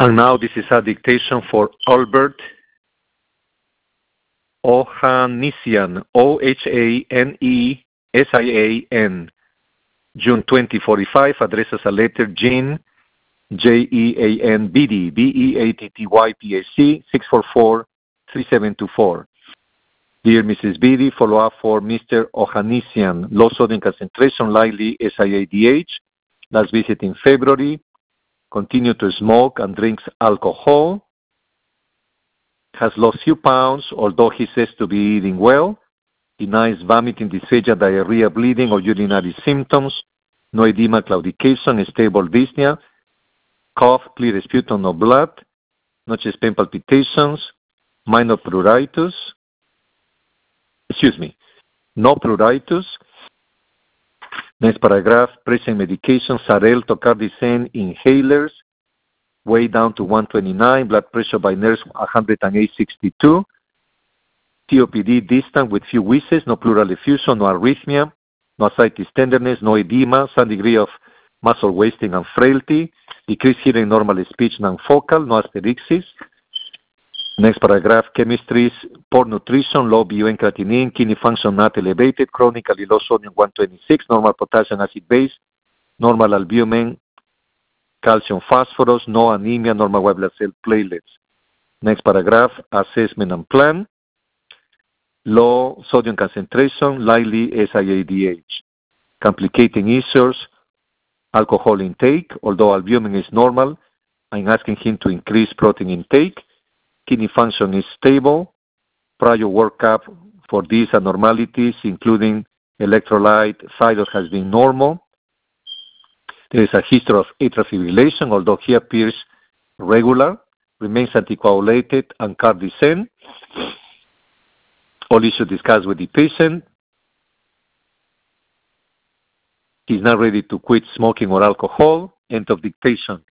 And now this is a dictation for Albert Ohanesian, Ohanesian, June 2045, addresses a letter Jean, Jean Beatty, Beattypac, 644-3724. Dear Mrs. Beatty, follow-up for Mr. Ohanesian, low sodium concentration, likely SIADH, last visit in February, continue to smoke and drinks alcohol, has lost few pounds, although he says to be eating well, denies vomiting, dysphagia, diarrhea, bleeding, or urinary symptoms, no edema, claudication, stable dyspnea, cough, clear sputum, no blood, no chest pain palpitations, minor pruritus, no pruritus. Next paragraph, present medication, Xarelto, tocardisine, inhalers, way down to 129, blood pressure by nurse 108/62, COPD distant with few wheezes, no pleural effusion, no arrhythmia, no ascites tenderness, no edema, some degree of muscle wasting and frailty, decreased hearing, normal speech, non-focal, no asterixis. Next paragraph, chemistries, poor nutrition, low BUN creatinine, kidney function not elevated, chronically low sodium 126, normal potassium acid base, normal albumin, calcium phosphorus, no anemia, normal white blood cell platelets. Next paragraph, assessment and plan, low sodium concentration, likely SIADH. Complicating issues, alcohol intake, although albumin is normal, I'm asking him to increase protein intake. Kidney function is stable. Prior workup for these abnormalities, including electrolyte, thyroid has been normal. There is a history of atrial fibrillation, although he appears regular, remains anticoagulated and cardicene. All issues discussed with the patient. He's not ready to quit smoking or alcohol. End of dictation.